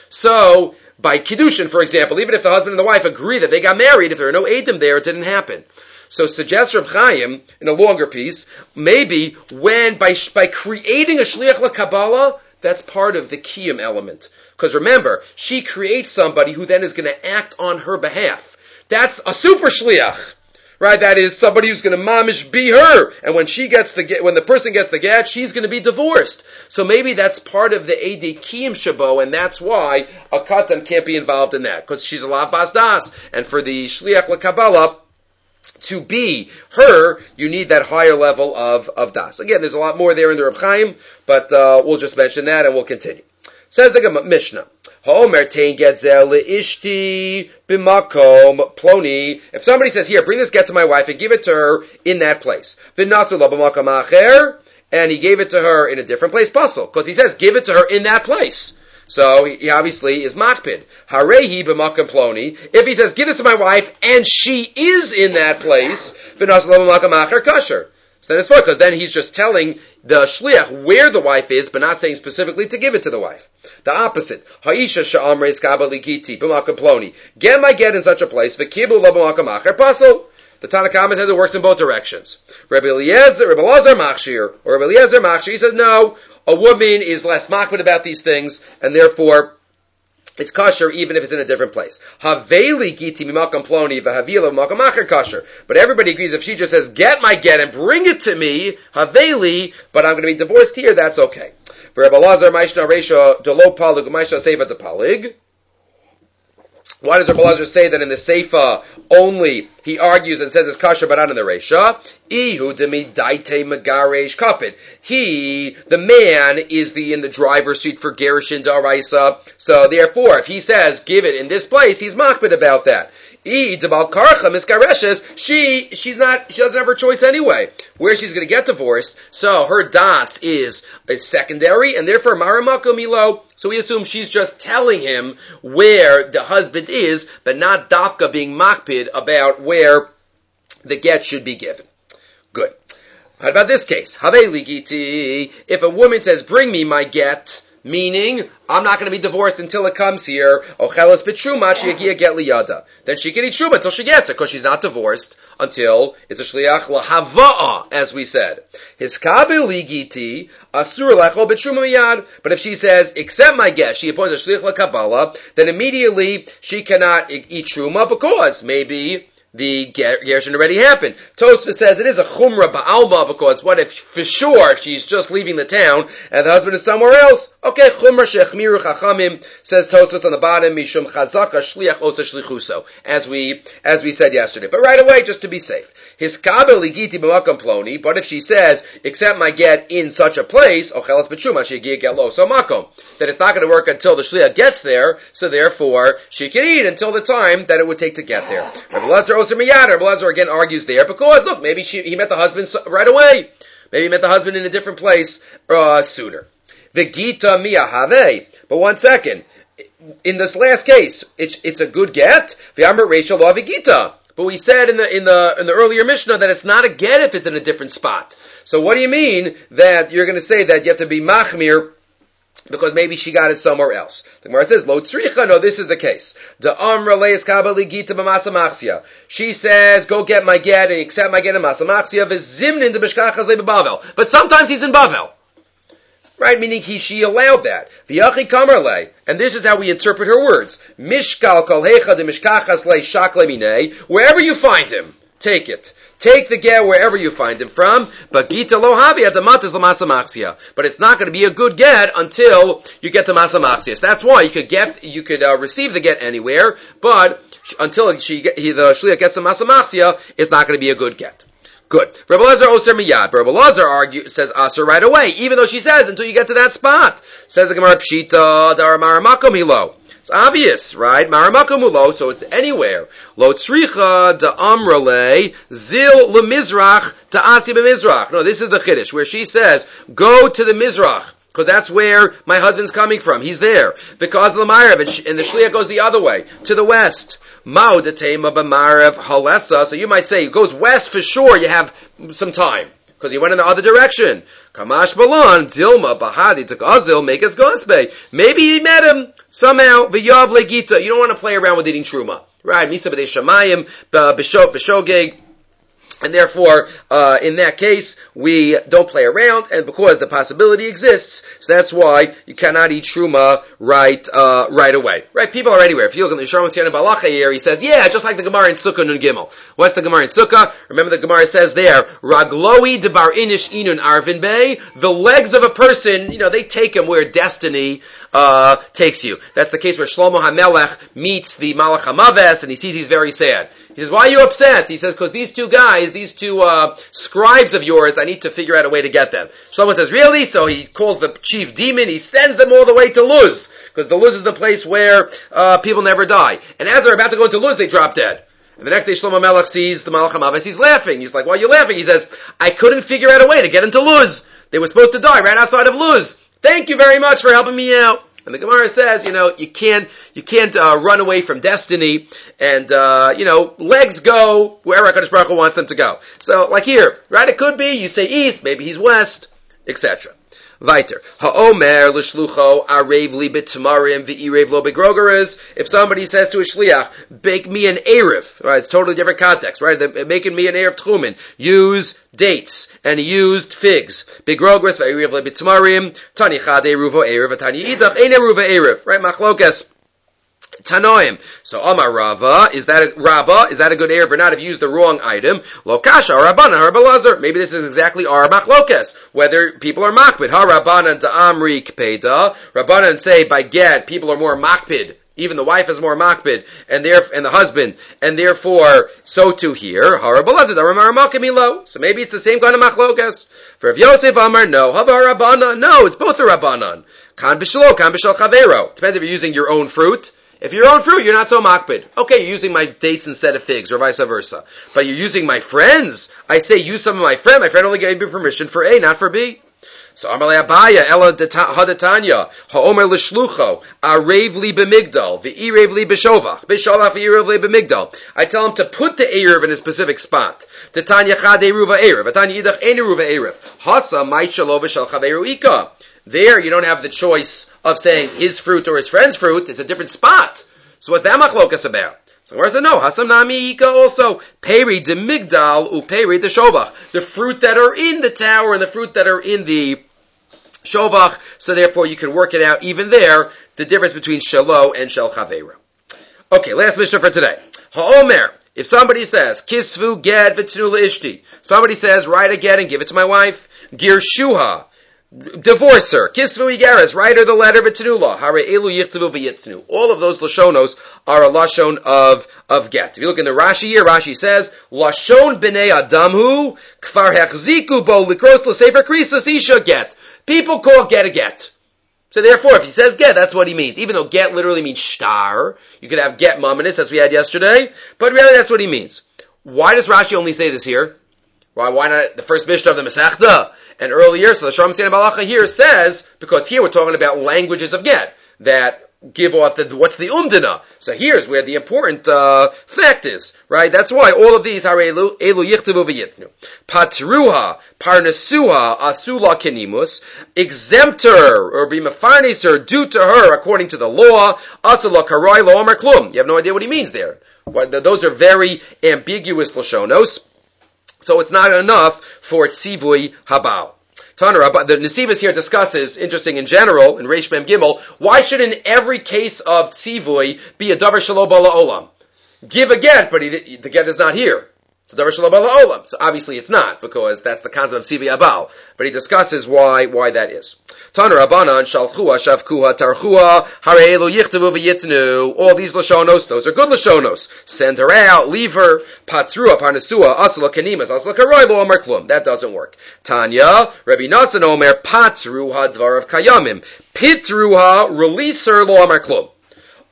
So, by Kiddushin, for example, even if the husband and the wife agree that they got married, if there are no Eidim there, it didn't happen. So suggests Reb Chaim, in a longer piece, maybe when, by, by creating a Shliach LaKabbalah, that's part of the Kiyum element. Because remember, she creates somebody who then is going to act on her behalf. That's a super shliach, right? That is somebody who's going to mamish be her. And when she gets the get, when the person gets the get, she's going to be divorced. So maybe that's part of the Eidei Kiyum Shabo, and that's why a katan can't be involved in that, because she's a lav bas das. And for the shliach LaKabbalah to be her, you need that higher level of, of das. Again, there's a lot more there in the Reb Chaim, but uh, we'll just mention that and we'll continue. Says the Mishnah, Ha'omer tein get zel le'ishti b'makom ploni. If somebody says, here, bring this get to my wife and give it to her in that place. V'nasu lo b'makom acher, and he gave it to her in a different place, puzzle, because he says, give it to her in that place. So he obviously is makpid. Harehi b'makom ploni. If he says, give this to my wife, and she is in that place, v'nasu lo b'makom acher kasher. So then it's fine, because then he's just telling the shliach where the wife is, but not saying specifically to give it to the wife. The opposite. Ha'isha sha'amre iskaba ligiti b'makam ploni. Get my get in such a place, v'kibu lo b'makam acher pasol. The Tanna Kama says it works in both directions. Rabbi Eliezer, Rabbi Elazar machshir, or Rabbi Eliezer machshir, he says no, a woman is less makbid about these things, and therefore it's kosher even if it's in a different place. Haveli giti mimakam ploni v'havila mimakam acher kosher. But everybody agrees if she just says, get my get and bring it to me, haveli, but I'm going to be divorced here, that's okay. Rabbi Elazar Maishna Reisha Delo Palig Maishna Seifa de Palig. Why does Rabbi Elazar say that in the Seifa only he argues and says it's kosher but not in the Reisha? Ihu demi daite magaresh kapid. He, the man, is the in the driver's seat for Gerushin Daraisa. So therefore, if he says give it in this place, he's makbid about that. She, she's not, she doesn't have her choice anyway, where she's going to get divorced, so her das is, is secondary, and therefore, maramako milo, so we assume she's just telling him where the husband is, but not dafka being makpid about where the get should be given. Good. How about this case? Haveli giti, if a woman says, bring me my get, meaning, I'm not going to be divorced until it comes here. Ochelas b'truma sheyagia get liyada. Then she can eat truma until she gets it, because she's not divorced until it's a shliach lahava'a, as we said. Hiskabe ligiti asur lechol b'truma miyad. But if she says, accept my get, she appoints a shliach lakabbalah, then immediately she cannot eat truma because maybe the gershon already happened. Tosfos says it is a chumrah ba'alma because what if for sure she's just leaving the town and the husband is somewhere else? Okay, chumrah shechmiru chachamim, says Tosfos on the bottom, mishum chazaka shliach osa shlichuso, as we as we said yesterday. But right away, just to be safe, his kabel ligiti b'makam ploni. But if she says, accept my get in such a place, ochelas b'tshuma shegia get lo so makom, then it's not going to work until the shliach gets there. So therefore, she can eat until the time that it would take to get there. Rabbi Elazar Oser Miyad, Rabbi Elazar again argues there because look, maybe she, he met the husband right away. Maybe he met the husband in a different place uh, sooner. V'gita miyahave. But one second, in this last case, it's it's a good get. V'amar Rachel lo v'gita. But we said in the in the in the earlier Mishnah that it's not a get if it's in a different spot. So what do you mean that you're going to say that you have to be machmir because maybe she got it somewhere else? The Gemara says, Lo tzricha, no, this is the case. The amra leis kabali gita b'masa machsia. She says, go get my get and accept my get in masa machsia, v'zimnin de b'shkachas le b'bavel. But sometimes he's in Bavel. Right, meaning he, she allowed that. V'yachi kamarle, and this is how we interpret her words. Mishkal kol hecha de mishkachas le shakle minei. Wherever you find him, take it. Take the get wherever you find him from, but gita lo havi at the matas lamasa machsia. But it's not going to be a good get until you get the masa machsia. So that's why you could get, you could uh, receive the get anywhere, but until she he, the shliach gets the masa machsia, it's not going to be a good get. Good. Rabbi Elazar Oser Miyad. Rabbi Elazar argue, says Aser right away, even though she says until you get to that spot. Says the Gemara Pshita, Dar Maramakom Hilo. It's obvious, right? Maramakum so it's anywhere. Lo tzricha da amrale zil lemizrach da asi b'mizrach. No, this is the chiddush where she says, go to the mizrach. Because that's where my husband's coming from. He's there. Because Lamarev, and the shliach goes the other way, to the west. Mao detema b'marev halesa. So you might say, it goes west for sure, you have some time. Because he went in the other direction. Kamash balan, Dilma, Bahadi, Takazil, make us gospe. Maybe he met him somehow, V'yav legita. You don't want to play around with eating truma. Right? Misa b'dei shamayim, b'shogeg. And therefore, uh, in that case, we don't play around, and because the possibility exists, so that's why you cannot eat truma right, uh, right away. Right? People are anywhere. If you look at the Yisharim Siyan Balacha here, he says, yeah, just like the Gemara in Sukkah Nun Gimel. What's the Gemara in Sukkah? Remember the Gemara says there, Ragloi debar inish inun arvin bay, the legs of a person, you know, they take him where destiny, uh, takes you. That's the case where Shlomo HaMelech meets the Malach HaMaves, and he sees he's very sad. He says, why are you upset? He says, because these two guys, these two uh, scribes of yours, I need to figure out a way to get them. Shlomo says, really? So he calls the chief demon, he sends them all the way to Luz, because the Luz is the place where uh, people never die. And as they're about to go into Luz, they drop dead. And the next day Shlomo Melech sees the Malach HaMaves, he's laughing. He's like, why are you laughing? He says, I couldn't figure out a way to get into Luz. They were supposed to die right outside of Luz. Thank you very much for helping me out. And the Gemara says, you know, you can't, you can't, uh, run away from destiny, and, uh, you know, legs go wherever HaKadosh Baruch Hu wants them to go. So, like here, right, it could be, you say east, maybe he's west, et cetera. Weiter. Ha'omer l'shlucho arev li b'tamarim v'irev lo b'grogeres. If somebody says to a shliach, bake me an erev, right, it's totally different context, right, they're making me an erev tchumen, use dates, and he used figs. B'grogeres v'irev lo b'tamarim, tani chade ruvo erev, tani idach ein ruvo erev, right, machlokas. Tanoim. So Amar Rava, is that a Rava? Is that a good erev or not? If you use the wrong item, Lo Kasha, Rabbanan, Harbalazer. Maybe this is exactly our machlokes, whether people are makpid. Ha Rabbanan to Amri Kpeda. Rabbanan say by get, people are more makpid. Even the wife is more makpid, and there, and the husband, and therefore, so too here, Ha Rabalazer, Daramar Makimilo. So maybe it's the same kind of machlokes. For if Yosef Amar, no, Hava Rabbanan, no, it's both a Rabbanan. Kan Bishlo, Kan Bishal Chavero. Depends if you're using your own fruit. If you're your own fruit, you're not so makpid. Okay, you're using my dates instead of figs, or vice versa. But you're using my friends. I say use some of my friend. My friend only gave me permission for A, not for B. So Amalei Abaya, Ela Hadatanya, Ha'omer L'shlucho, Arev Li B'migdal, V'irev Li B'shovach, B'shovach V'irev Li B'migdal. I tell him to put the Erev in a specific spot. Tanya Chade Ruva Erev, Tanya Idach Ein Ruva Erev. Hasa Mai Shalo V'shal Chaveru Ika. There, you don't have the choice of saying his fruit or his friend's fruit. It's a different spot. So what's that machlokas about? So where's it? No, Hasam Nami Ika also. Peri de Migdal u Peri de Shovach. The fruit that are in the tower and the fruit that are in the Shovach. So therefore you can work it out even there, the difference between Shalo and Shel Chaveira. Okay, last Mishnah for today. Ha'omer. If somebody says, Kisvu Ged V'tnu L'ishti. Somebody says, write a get and give it to my wife. Girshuha. Divorce her. Kisvu Igaris, write her the letter v'tenula. Hare elu yichtavu v'yitznu. All of those lashonos are a lashon of, of get. If you look in the Rashi here, Rashi says, Lashon b'nei adamhu, kfar hechziku bo likros l'sefer krisas isha get. People call get a get. So therefore, if he says get, that's what he means. Even though get literally means shtar. You could have get mominus, as we had yesterday. But really that's what he means. Why does Rashi only say this here? Why, why not the first Mishnah of the Masechta? And earlier, so the Shalom Siyan Balacha here says, because here we're talking about languages of get, that give off the, what's the umdana. So here's where the important, uh, fact is, right? That's why all of these are elu, elu yichtavu v'yitnu. Patruha, parnasuha, asula kenimus, exempt her, or be mefarnes her, due to her, according to the law, asula karai lo omer klum. You have no idea what he means there. Those are very ambiguous lashonos. So it's not enough for tzivui habal. Tanur, the Nesivos here discusses, interesting in general, in Reish Mem Gimel, why should in every case of tzivui be a davar shelo bala olam? Give a get, but he, the get is not here. It's a davar shelo bala olam. So obviously it's not, because that's the concept of tzivui habal. But he discusses why, why that is. Tanur Abanan, Shalchua, Shavkuha, Tarchua, Hareelu, Yichtavu, V'yitnu. All these Lashonos, those are good Lashonos. Send her out, leave her. Patrua, Parnasua, Asla Kanimas, Asla Karoilu, Omer Klum. That doesn't work. Tanya, Rabbi Nasan Omer, Patruha, Dvar of Kayamim. Pitruha, release her, Lo Omer Klum.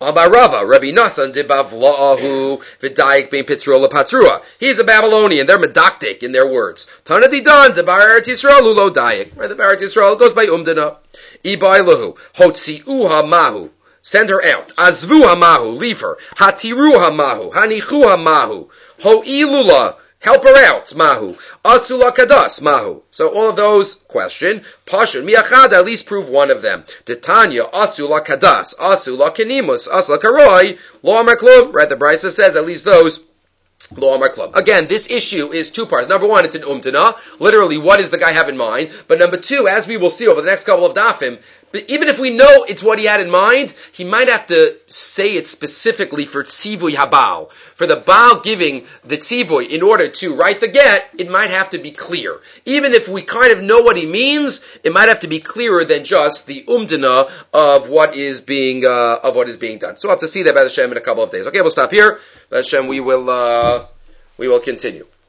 Amarava, Rabbi Nasan de Bavla'ahu Vidayik ben Petrula Patrua. He's a Babylonian. They're medoctic in their words. Tanadidan de Barat Yisrael Ulo Dayik. Right, the Barat Yisrael goes by Umdana. Ibailahu Hotzi'uha Mahu. Send her out. Azvuha Mahu. Leave her. Hatiruha Mahu. Hanichuha Mahu. Ho'ilula. Help her out, Mahu. Asula Kadas, Mahu. So all of those, question. Pashun Miachada, at least prove one of them. Titania, Asula Kadas, Asula Kenimus, Asula Karoi, Lo Maklub. Right, the Brisa says at least those. Lo Amar Klub. Again, this issue is two parts. Number one, it's an umtana. Literally, what does the guy have in mind? But number two, as we will see over the next couple of dafim, but even if we know it's what he had in mind, he might have to say it specifically for tzivui habal. For the Baal giving the tzivui in order to write the get, it might have to be clear. Even if we kind of know what he means, it might have to be clearer than just the umdana of what is being, uh, of what is being done. So we'll have to see that by Hashem in a couple of days. Okay, we'll stop here. By Hashem, we will, uh, we will continue.